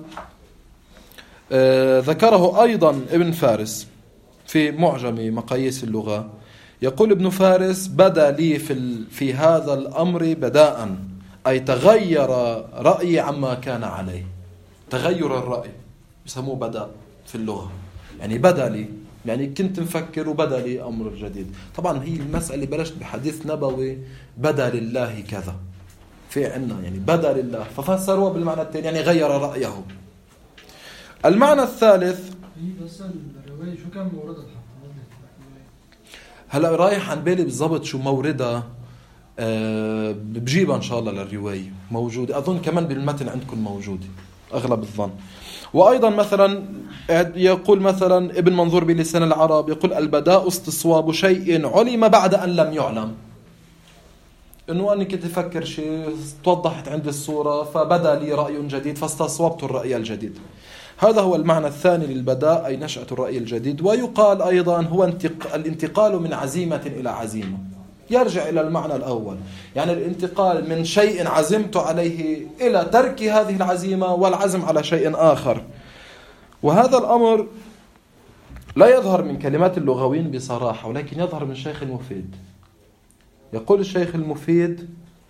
آه ذكره أيضا ابن فارس في معجم مقاييس اللغة. يقول ابن فارس بدا لي في, في هذا الأمر بداءً، أي تغير رأيي عما كان عليه. تغير الرأي بسموه بدأ في اللغة، يعني بدأ لي، يعني كنت مفكر وبدأ لي أمر جديد. طبعا هي المسألة بلشت بحديث نبوي بدأ لله كذا، في عنا يعني بدأ لله، ففسروه بالمعنى الثاني يعني غير رأيه. المعنى الثالث بس الرواية شو كان موردها؟ هلا رايح عن بالي بالضبط شو موردها، أه بجيبها إن شاء الله للرواية موجودة، أظن كمان بالمتن عندكم موجودة. أغلب الظن. وأيضا مثلا يقول مثلا ابن منظور بلسان العرب يقول البداء استصواب شيء علم بعد أن لم يعلم. إنه أنا كنت أفكر شيء توضحت عند الصورة فبدأ لي رأي جديد فاستصوبت الرأي الجديد. هذا هو المعنى الثاني للبداء، أي نشأة الرأي الجديد. ويقال أيضا هو الانتقال من عزيمة إلى عزيمة، يرجع إلى المعنى الأول، يعني الانتقال من شيء عزمت عليه إلى ترك هذه العزيمة والعزم على شيء آخر. وهذا الأمر لا يظهر من كلمات اللغويين بصراحة، ولكن يظهر من الشيخ المفيد. يقول الشيخ المفيد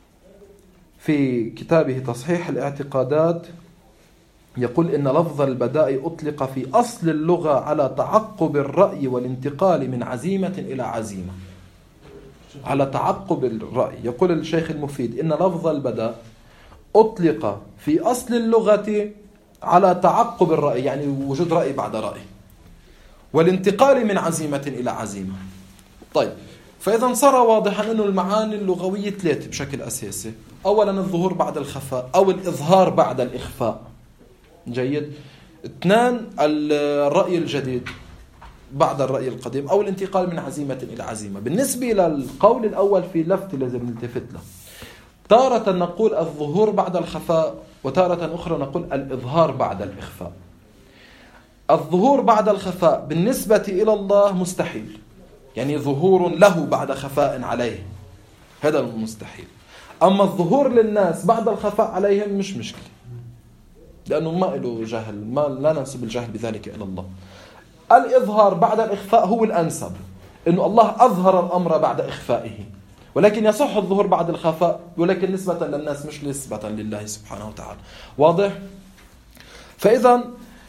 في كتابه تصحيح الاعتقادات، يقول إن لفظ البداء أطلق في أصل اللغة على تعقب الرأي والانتقال من عزيمة إلى عزيمة، على تعقب الرأي. يقول الشيخ المفيد إن لفظ البداء أطلق في أصل اللغة على تعقب الرأي، يعني وجود رأي بعد رأي، والانتقال من عزيمة إلى عزيمة. طيب، فإذا صار واضحا أن المعاني اللغوية ثلاثة بشكل أساسي. أولا الظهور بعد الخفاء أو الإظهار بعد الإخفاء، جيد. اثنان الرأي الجديد بعد الرأي القديم أو الانتقال من عزيمة إلى عزيمة. بالنسبة إلى القول الأول في لفت لازم نلتفت له، تارة نقول الظهور بعد الخفاء، وتارة أخرى نقول الإظهار بعد الإخفاء. الظهور بعد الخفاء بالنسبة إلى الله مستحيل، يعني ظهور له بعد خفاء عليه، هذا مستحيل. أما الظهور للناس بعد الخفاء عليهم مش مشكلة، لأنه ما له جهل، ما لا ننسب الجهل بذلك إلى الله. الإظهار بعد الإخفاء هو الأنسب، إنه الله أظهر الأمر بعد إخفائه، ولكن يصح الظهور بعد الخفاء، ولكن نسبة للناس مش نسبة لله سبحانه وتعالى. واضح؟ فإذا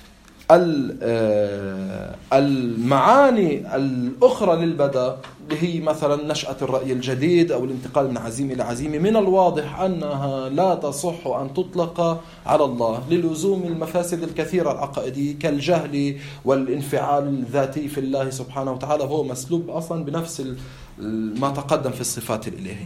المعاني الأخرى للبداء اللي هي مثلا نشأة الرأي الجديد أو الانتقال من عزيمة إلى عزيمة، من الواضح أنها لا تصح أن تطلق على الله للزوم المفاسد الكثيرة العقائدية كالجهل والانفعال الذاتي في الله سبحانه وتعالى، هو مسلوب أصلا بنفس ما تقدم في الصفات الإلهية،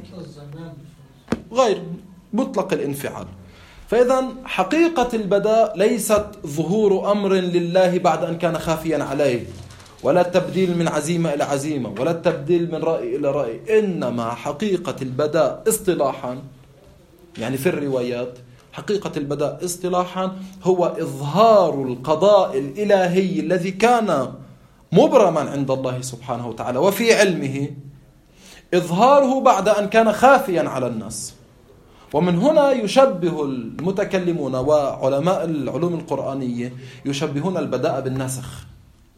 غير مطلق الانفعال. فإذا حقيقة البداء ليست ظهور أمر لله بعد أن كان خافيا عليه، ولا التبديل من عزيمة إلى عزيمة، ولا التبديل من رأي إلى رأي. إنما حقيقة البداء اصطلاحا، يعني في الروايات، حقيقة البداء اصطلاحا هو إظهار القضاء الإلهي الذي كان مبرما عند الله سبحانه وتعالى وفي علمه، إظهاره بعد أن كان خافيا على الناس. ومن هنا يشبه المتكلمون وعلماء العلوم القرآنية يشبهون البداء بالنسخ.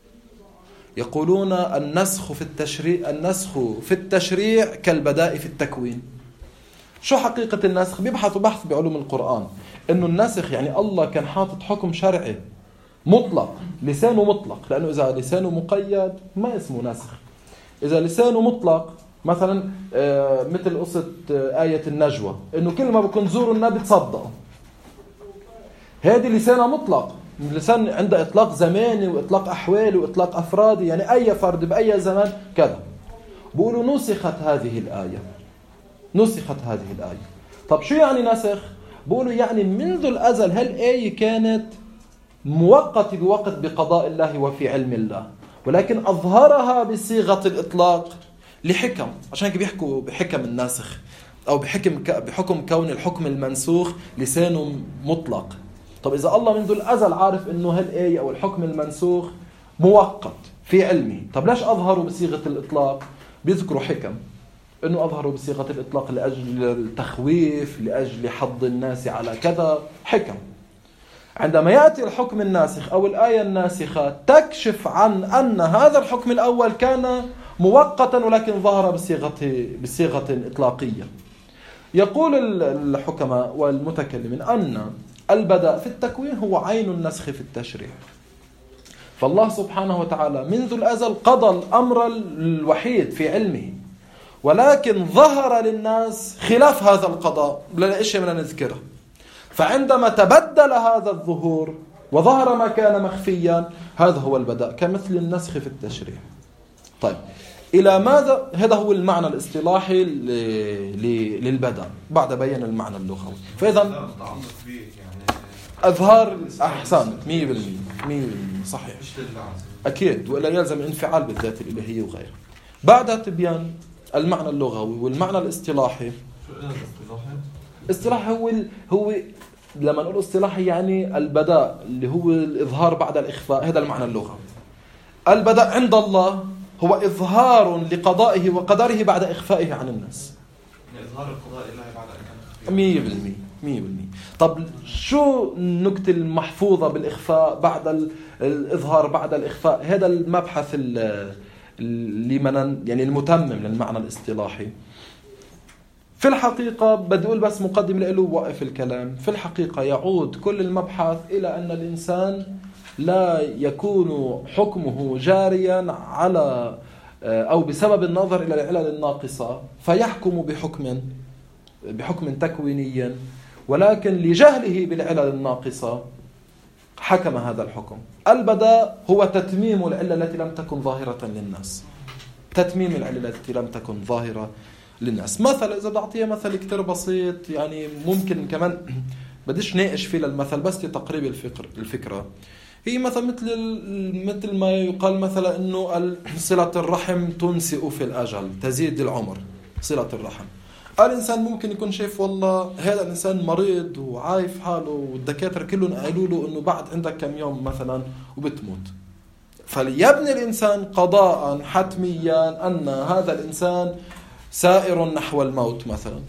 يقولون النسخ في التشريع النسخ في التشريع كالبداء في التكوين. شو حقيقة النسخ؟ بيبحثوا بحث بعلوم القرآن إنه النسخ يعني الله كان حاطط حكم شرعي مطلق، لسانه مطلق، لأنه إذا لسانه مقيد ما اسمه نسخ. إذا لسانه مطلق مثلا مثل قصة آية النجوى، إنه كل ما بكون زوروا النبي تصدقوا، هذه لسانه مطلق، لسان عنده إطلاق زماني وإطلاق أحوالي وإطلاق أفرادي، يعني أي فرد بأي زمان كذا. بيقولوا نسخت هذه الآية، نسخت هذه الآية. طب شو يعني نسخ؟ بيقولوا يعني منذ الأزل هالآية كانت مؤقتة بوقت بقضاء الله وفي علم الله، ولكن أظهرها بصيغة الإطلاق لحكم، عشان كده بيحكوا بحكم الناسخ أو بحكم بحكم كون الحكم المنسوخ لسانه مطلق. طب إذا الله منذ الأزل عارف إنه هالآية أو الحكم المنسوخ مؤقت في علمه، طب ليش أظهروا بصيغة الإطلاق؟ بيذكروا حكم إنه أظهروا بصيغة الإطلاق لأجل التخويف، لأجل حض الناس على كذا، حكم. عندما يأتي الحكم الناسخ أو الآية الناسخة تكشف عن أن هذا الحكم الأول كان مؤقتا ولكن ظهر بصيغة بصيغة إطلاقية. يقول الحكماء والمتكلمين أن البداء في التكوين هو عين النسخ في التشريع. فالله سبحانه وتعالى منذ الأزل قضى الأمر الوحيد في علمه، ولكن ظهر للناس خلاف هذا القضاء لا شيء من نذكره. فعندما تبدل هذا الظهور وظهر ما كان مخفيا، هذا هو البداء كمثل النسخ في التشريع. طيب إلى ماذا؟ هذا هو المعنى الاصطلاحي للبدء بعد بيان المعنى اللغوي. فإذا متعلق به يعني أظهار أحسنت مية بالمية مية بالمية صحيح مش لله أكيد، وإلا يلزم انفعال بالذات الإلهية وغيره. بعد تبيان المعنى اللغوي والمعنى الاصطلاحي. شو الاصطلاحي؟ الاصطلاحي هو ال... هو لما نقول اصطلاحي يعني البداء اللي هو الإظهار بعد الإخفاء، هذا المعنى اللغوي. البداء عند الله هو إظهار لقضائه وقدره بعد إخفائه عن الناس. إظهار القضاء الله بعد أن كان مية بالمية مية بالمية. طب شو النكتة المحفوظة بالإخفاء بعد ال... الإظهار بعد الإخفاء؟ هذا المبحث اللي من يعني المتمم للمعنى الاصطلاحي. في الحقيقة بدي أقول بس مقدم له وقف الكلام. في الحقيقة يعود كل المبحث إلى أن الإنسان لا يكون حكمه جاريا على أو بسبب النظر إلى العلل الناقصة فيحكم بحكم بحكم تكويني، ولكن لجهله بالعلل الناقصة حكم هذا الحكم. البداء هو تتميم العلة التي لم تكن ظاهرة للناس، تتميم العلة التي لم تكن ظاهرة للناس. مثل إذا بدي أعطيه مثل كتير بسيط، يعني ممكن كمان بديش ناقش فيه للمثل بس لتقريب الفكر الفكرة. هي مثلا مثل مثل ما يقال مثلا إنه صلة الرحم تنسئ في الأجل، تزيد العمر. صلة الرحم، الإنسان ممكن يكون شايف والله هذا الإنسان مريض وعايف حاله والدكاترة كلهم قالوا له إنه بعد عندك كم يوم مثلا وبتموت، فليبني الإنسان قضاء حتميا أن هذا الإنسان سائر نحو الموت مثلا.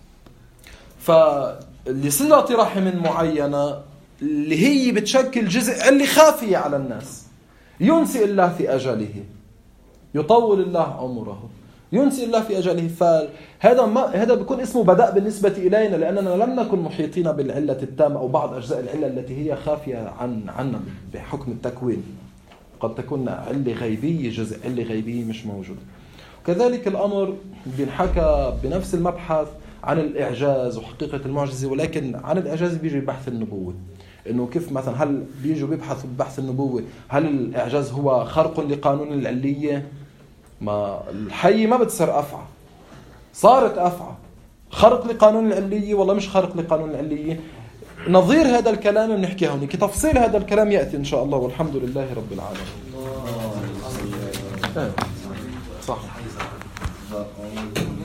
فلصلة رحم معينة اللي هي بتشكل جزء اللي خافية على الناس، ينسي الله في أجله، يطول الله عمره، ينسي الله في أجله. فهذا ما هذا بيكون اسمه بداء بالنسبة إلينا، لأننا لم نكن محيطين بالعلة التامة أو بعض أجزاء العلة التي هي خافية عن عنا بحكم التكوين. قد تكون علة غيبية، جزء علة غيبية مش موجود. كذلك الأمر بنحكى بنفس المبحث عن الإعجاز وحقيقة المعجزة، ولكن عن الإعجاز بيجي بحث النبوة، إنه كيف مثلا هل بيجوا بيبحثوا ببحث النبوة هل الإعجاز هو خرق لقانون العلية؟ ما الحي ما بتصير أفعى، صارت أفعى، خرق لقانون العلية والله مش خرق لقانون العلية. نظير هذا الكلام بنحكيه هون، كتفصيل هذا الكلام يأتي إن شاء الله، والحمد لله رب العالمين. صح.